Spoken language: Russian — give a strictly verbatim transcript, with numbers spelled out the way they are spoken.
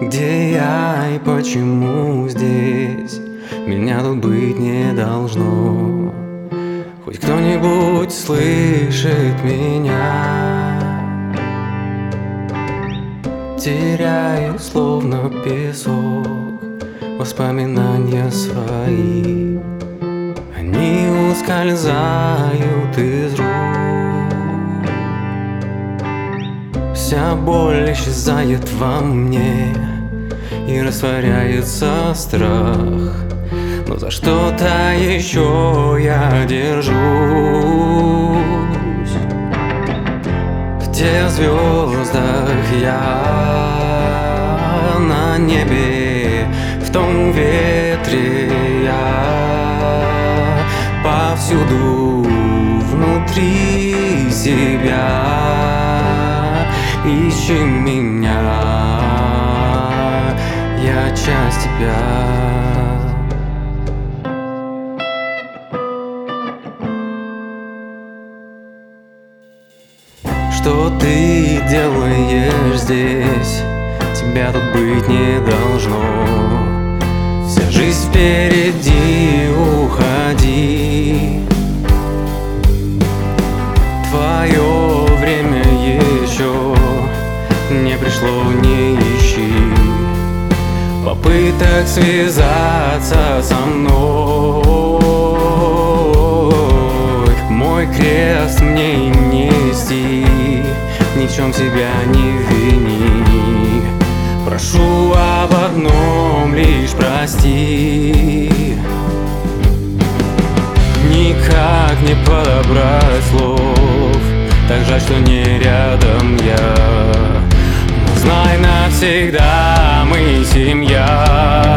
Где я и почему здесь? Меня тут быть не должно. Хоть кто-нибудь слышит меня. Теряю словно песок воспоминания свои. Они ускользают из рук. Вся боль исчезает во мне и растворяется страх. Но за что-то еще я держусь. Где в звездах я, на небе, в том ветре я, повсюду внутри себя. Ищи меня, я часть тебя. Что ты делаешь здесь? Тебя тут быть не должно. Вся жизнь впереди, уходи. Твое время еще не пришло, не ищи попыток связаться со мной. Мой крест мне нести, ни в чем себя не вини. Прошу об одном лишь прости. Никак не подобрать слов, так жаль, что не рядом я. Но знай, навсегда мы семья.